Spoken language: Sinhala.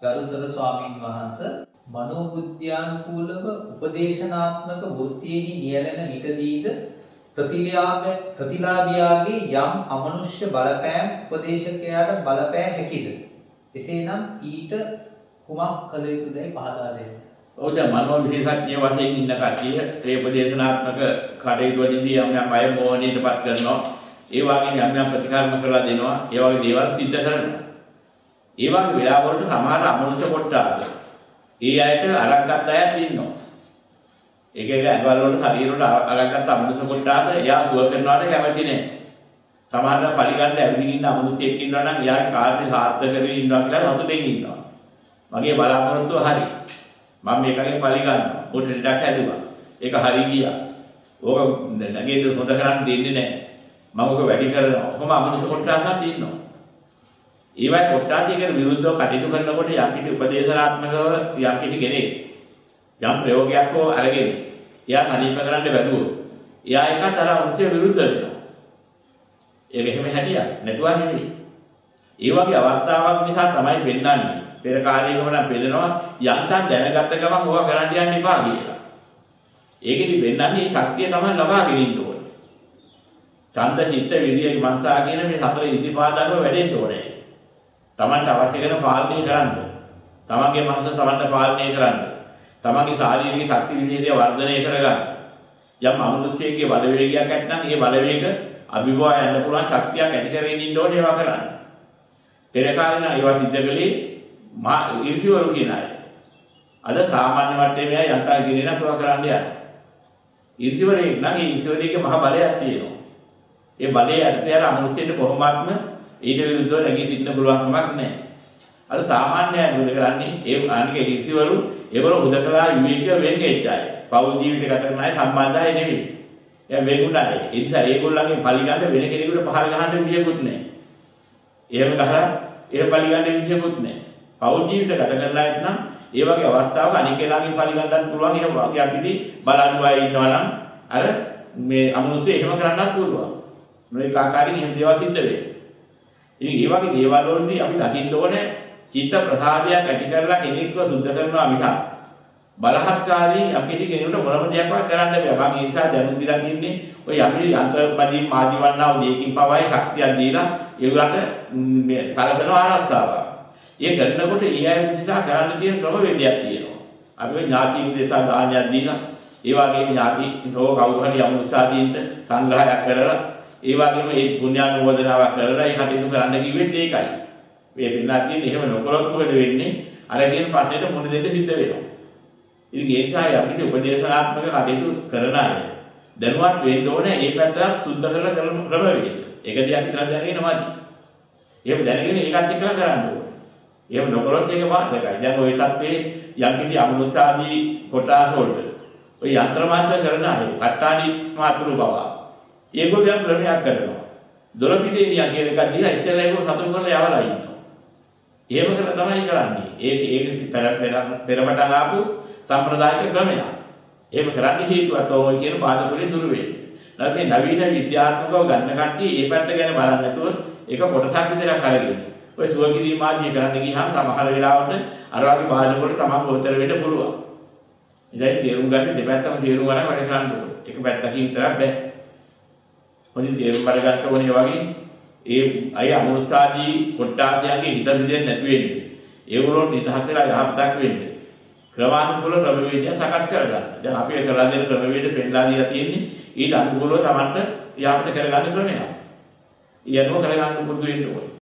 ගරුතර ස්වාමීන් වහන්සේ මනෝවිද්‍යානුකූලව උපදේශනාත්මක වෘත්තියෙහි නියැලෙන විටදීද ප්‍රතිලාභියාගේ යම් අමනුෂ්‍ය බලපෑම් උපදේශකයාට බලපෑ හැකිද? එසේනම් ඊට කුමක් කළ යුතුදයි පහදා දෙන්න. ඔව් දැන් මනෝ විශේෂඥ වශයෙන් ඉන්න කට්ටිය ඒ උපදේශනාත්මක කටයුතු වලදී යම් යම් අය මොහොනීටපත් කරනවා. ඒ වගේ යම් යම් ප්‍රතිකර්ම කරලා දෙනවා. ඒ වගේ දේවල් සිද්ධ කරනවා. ඒ වගේ වෙලාවලට සමහර අමනුෂ්‍ය කොට්ටාස ඒ අයට අරක්ගත් අයත් ඉන්නවා. එක එක ඇදවල වල ශරීර වල අරක්ගත් අමනුෂ්‍ය කොට්ටාස එයා සුව කරනවාට කැමති නැහැ. සමහරව පරිගන්න ඇවිදින් ඉන්න අමනුෂ්‍යෙක් ඉන්නවා නම් එයා කාර්ය සාර්ථක කරගෙන ඉන්නවා කියලා සතුටින් ඉන්නවා. මගේ බලාපොරොත්තුව හරි. මම මේකගෙන් පරිගන්නවා. උට ඩක් හැදුවා. ඒක හරි ගියා. ඕක නැගෙන්න හොද කරන්න දෙන්නේ නැහැ. මම ඔක වැඩි කරනවා. කොහොම අමනුෂ්‍ය කොට්ටාසක් ඉන්නවා. ඒවයි කොට්ටාසියකට විරුද්ධව කටයුතු කරනකොට යම්කිසි උපදේශනාත්මකව යම්කිසි කෙනෙක් යම් ප්‍රයෝගයක් හෝ අරගෙන එයා සනීප කරන්න බැලුවොත් එයා එකත් අර අනුසය විරුද්ධ වෙනවා. ඒක එහෙම හැටියක් නැතුව නෙවෙයි. ඒ වගේ අවස්ථාවක් නිසා තමයි වෙන්නන්නේ. පෙර කාලයකම නම් පෙන්නනවා යන්තම් දැනගත්ත ගමන් ඕවා කරන්න යන්න එපා කියලා. ඒකෙදි වෙන්නන්නේ මේ ශක්තිය තමයි ලබාගෙන ඉන්න ඕනේ. ඡන්ද චිත්ත විරිය මනසා කියන මේ සතර ඉදිපාදවල වැඩෙන්න ඕනේ. තමන්ට අවශ්‍ය කරන පාලනය කරන්න. තමන්ගේ මනස තමන්ට පාලනය කරන්න. තමන්ගේ ශාරීරික ශක්ති විශේෂය වර්ධනය කරගන්න. යම් අමනුෂ්‍යයෙක්ගේ බලවේගයක් ඇත්නම් ඒ බලවේග අභිභවා යන්න පුළුවන් ශක්තියක් ඇති කරගෙන ඉන්න ඕනේ ඒවා කරන්න. පෙර කාලේ නම් ඒවා සිද්ධ කළේ ඉරිසිවරු කියන අය. අද සාමාන්‍ය මට්ටමේ යන්තා ගිනේ නතර කරන්න යනවා. ඉරිසිවරේ නම් ඒ ඉරිසිවරේගේ මහ බලයක් තියෙනවා. ඒ බලයේ ඇත්තට අමනුෂ්‍යයෙක් කොහොමත්ම ඊට විරුද්ධව නැගී සිටින්න පුළුවන් කමක් නැහැ. අද සාමාන්‍යයෙන් මොකද කරන්නේ? ඒ අනිකේ ඉරිසිවරු ඒවල හුදකලා විවේකීව වෙන්ගෙච්ච අය. පෞල් ජීවිත ගත කරන අය සම්බන්ධයි නෙවෙයි. එයා වෙගුණායි. ඒ නිසා ඒගොල්ලන්ගේ පරිගන්න වෙන කෙනෙකුට පහර ගහන්න විදියකුත් නැහැ. එහෙම ගහලා ඒ පරිගන්න විදියකුත් නැහැ. පෞල් ජීවිත ගත කරන අයට නම් ඒ වගේ අවස්ථාවක අනික කෙනාගෙන් පරිගන්නත් පුළුවන්. එහෙම වගේ අපිදී බලන්වයි ඉන්නවා නම් අර මේ අමුතුව එහෙම කරන්නත් පුළුවන්. මේක ආකාරයෙන් එහෙම දේවල් සිද්ධ වෙන්නේ. ඉතින් මේ වගේ දේවල් වලදී අපි දකින්න ඕනේ චිත්ත ප්‍රසාදයක් ඇති කරලා කෙනෙක්ව සුද්ධ කරනවා මිසක් බලහත්කාරී අපිට කෙනෙකුට මොනම දෙයක්වත් කරන්න බෑ. මම ඒ නිසා දැනුම් දීලා තින්නේ ඔය අපි යන්ත්‍රපදී මාදි වන්නා උදේකින් පවයි ශක්තියක් දීලා ඒගොල්ලන්ට මේ සලසන ආරස්සාව. ඒ කරනකොට ඒ අය නිසා කරන්න තියෙන ක්‍රමවේදයක් තියෙනවා. අපි ඔය ඥාතියින් දෙසා දානයක් දීලා ඒ වගේම ඥාති හෝ කවුරු හරි අමුසාදීන්ට සංග්‍රහයක් කරලා ඒ වගේම ඒ පුණ්‍යානුමෝදනාවක් කරලා ඒ කටයුතු කරන්න කිව්වෙත් ඒකයි. මේ වෙන්නත් තියෙන්නේ එහෙම නොකරොත් මොකද වෙන්නේ? අර කියන ප්‍රශ්නෙට මුහුණ දෙන්න සිද්ධ වෙනවා. ඉතින් ඒ නිසා අපිට උපදේශනාත්මක කටයුතු කරන අය දැනුවත් වෙන්න ඕනේ මේ පැත්තට සුද්ධ කරලා කරන ක්‍රමවේද. ඒක දිහා විතර දැනගෙන මදි. එහෙම දැනගෙන ඒකත් එක්කලා කරන්න ඕනේ. එහෙම නොකරොත් ඒක බාධකයි. දැන් ওই තත්ත්වයේ යම්කිසි අමනුෂ්‍යාදී කොටස් වලට ඔය යන්ත්‍ර මාත්‍ර කරන අය කට්ටානි මාතුරු බව ඒගොල්ලෝ යම් ක්‍රමයක් කරනවා. දොර පිටේ නිය කියන එකක් දීලා ඉස්සෙල්ලා ඒගොල්ලෝ සතුටු කරලා යවලා ඉන්නවා. එහෙම කරලා තමයි කරන්නේ. ඒක පෙරපටන් ආපු සම්ප්‍රදායික ක්‍රමයක්. එහෙම කරන්න හේතුවක් ඔය කියන බාධක වලින් දුර වෙන්නේ. නැත්නම් මේ නවීන විද්‍යාත්මකව ගන්න කට්ටිය මේ පැත්ත ගැන බලන්නේ නැතුව ඒක කොටසක් විතරක් අරගෙන ඔය සුවකිරීම ආදී කරන්න ගියහම සමහර වෙලාවට අර වගේ බාධක වලට තමන් උත්තර වෙන්න පුළුවන්. ඉතින් තේරුම් ගන්න දෙපැත්තම තේරුම් ගන්න වැඩ කරන්න ඕනේ. එක පැත්තකින් විතරක් බෑ. මොනින් තේරුම් කරගන්න ඕනේ වගේ ඒ අය අමනුෂ්‍යාදී කොට්ටාසයන්ගේ හිත බෙදෙන්නේ නැති වෙන්නේ. ඒගොල්ලෝ නිදහස් වෙලා යහපතක් වෙන්නේ. ක්‍රමානුකූල ක්‍රමවේදය සකස් කරගන්න. දැන් අපි ඒ කරලා දෙන ක්‍රමවේද පෙන්නලා දීලා තියෙන්නේ ඊට අනුකූලව Tamanට යහපත කරගන්න ක්‍රමයක්. ඊයනෝ කරගන්න පුරුදු වෙන්න ඕනේ.